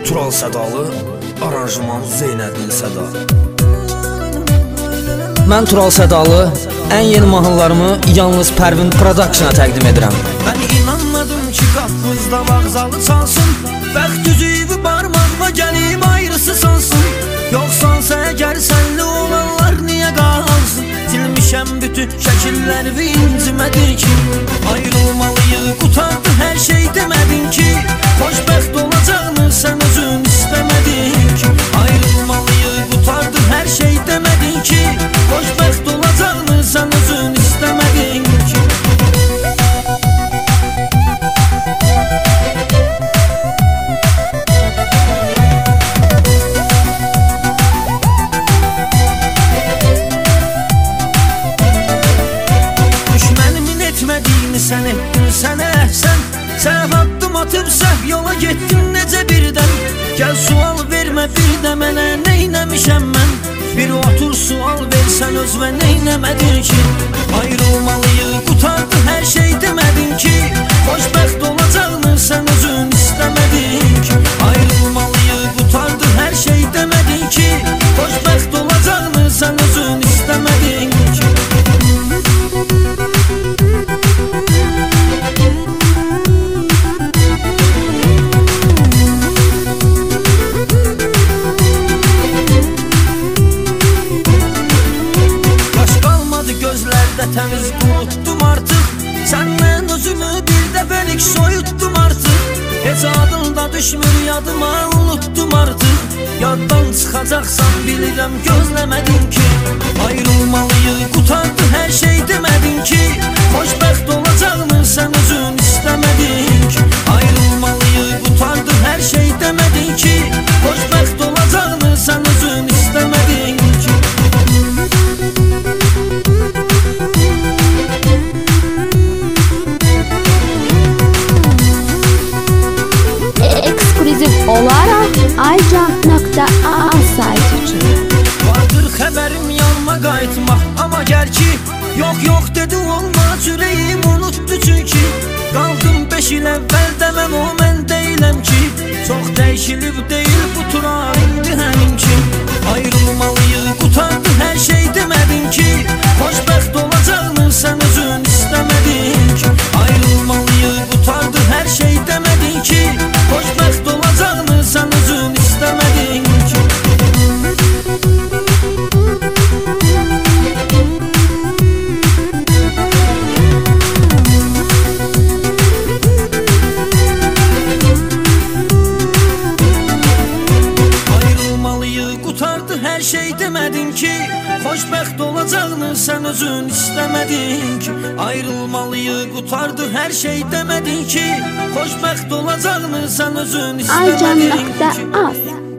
Tural Sədalı, aranjman Zeynəddin Səda. Mən Tural Sədalı, ən yeni mahnılarımı yalnız Pərvin Production-a təqdim edirəm. Mən inanmadım ki, qapımızda vağzalı çalsın, bəxt üzüyü barmağıma gəlib ayrısı sansın. Yoxsansa əgər sənli olanlar niyə qalsın? Silmişəm bütün şəkilləri incimədir ki, ayrılmalıyıq, qutardı hər şey demədin ki, xoşbəxt olacaqını sən özün istəmədin ki, ayrılmalıyıq, qutardı hər şey demədin ki, xoşbəxt olacaqını sən özün istəmədin ki. Sən etdin, sənə əhsən, səhv addım atıb səhv yola getdin necə birdən. Gəl sual vermə bir də mənə, neynəmişəm mən? Bir otur sual versən özvə neynəmədin ki, ayrılmalıyıq, qutardı hər şey demədin ki, xoşbəxt olacaqını sən özün istəmədin ki, ayrılmalıyıq, qutardı hər şey demədin ki, xoşbəxt olacaqını sən özün istəmədin ki. Təmiz unutdum artıq, səndən özümü bir dəfəlik soyutdum artıq, heç adında düşmür yadıma, unutdum artıq, yaddan çıxacaqsan bilirəm gözləmədin ki, ayrılmalıyıq, qutardı hər şey demədin ki, xoşbəxt olacaqını sən özün istəmədin ki, ayrılmalıyıq, qutardı hər şey demədin ki, xoşbəxt olacaqını sən özün istəmədin ki. Olaraq aycan.a sayt üçün vardır xəbərim yanıma qayıtmaq, amma gəl ki, yox dedi olmaz, ürəyim unutdu çünki, qaldım 5 il əvvəldə mən o mən deyiləm ki, çox dəyişilib deyil bu tural indi həmin ki, ayrılmalıyıq, qutardı hər şey demədin ki, xoşbəxt olacaqını sən özün istəmədin ki, ayrılmalıyıq, qutardı hər şey demədin ki, xoşbəxt olacaqını sən özün istəmədin ki. Ayrılmalıyıq, qutardı hər şey demədin ki, xoşbəxt olacaqını sən özün istəmədin ki, ayrılmalıyıq, qutardı hər şey demədin ki, xoşbəxt olacaqını sən özün istəmədin ki. aycan.a